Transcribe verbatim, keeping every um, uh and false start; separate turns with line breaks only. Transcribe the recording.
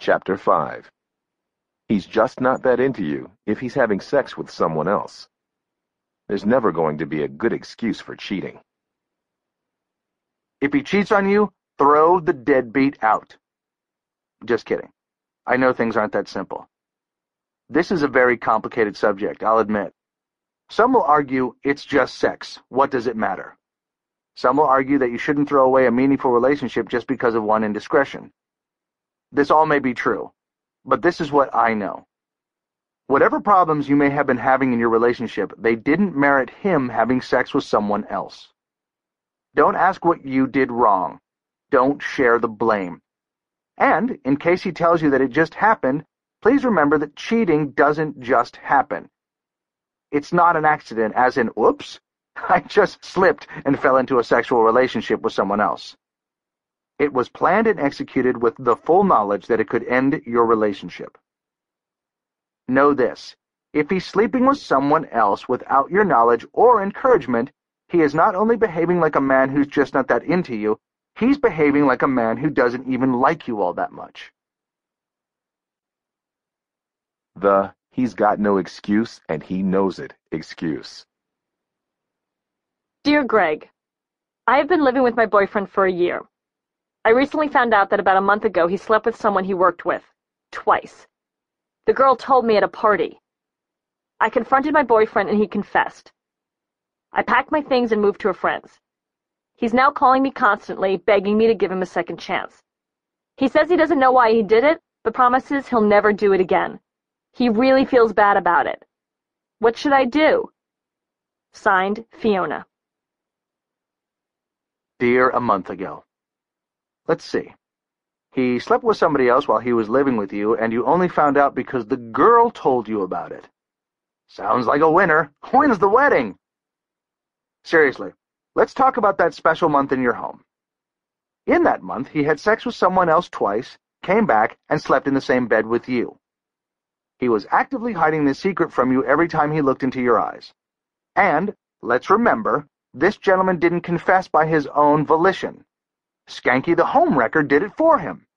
Chapter five. He's just not that into you if he's having sex with someone else. There's never going to be a good excuse for cheating.
If he cheats on you, throw the deadbeat out. Just kidding. I know things aren't that simple. This is a very complicated subject, I'll admit. Some will argue it's just sex. What does it matter? Some will argue that you shouldn't throw away a meaningful relationship just because of one indiscretion. This all may be true, but this is what I know. Whatever problems you may have been having in your relationship, they didn't merit him having sex with someone else. Don't ask what you did wrong. Don't share the blame. And, in case he tells you that it just happened, please remember that cheating doesn't just happen. It's not an accident, as in, whoops, I just slipped and fell into a sexual relationship with someone else. It was planned and executed with the full knowledge that it could end your relationship. Know this, if he's sleeping with someone else without your knowledge or encouragement, he is not only behaving like a man who's just not that into you, he's behaving like a man who doesn't even like you all that much.
The he's got no excuse and he knows it excuse.
Dear Greg, I have been living with my boyfriend for a year. I recently found out that about a month ago he slept with someone he worked with. Twice. The girl told me at a party. I confronted my boyfriend and he confessed. I packed my things and moved to a friend's. He's now calling me constantly, begging me to give him a second chance. He says he doesn't know why he did it, but promises he'll never do it again. He really feels bad about it. What should I do? Signed, Fiona.
Dear, a month ago. Let's see. He slept with somebody else while he was living with you, and you only found out because the girl told you about it. Sounds like a winner. When's the wedding? Seriously, let's talk about that special month in your home. In that month, he had sex with someone else twice, came back, and slept in the same bed with you. He was actively hiding this secret from you every time he looked into your eyes. And, let's remember, this gentleman didn't confess by his own volition. Skanky the homewrecker did it for him.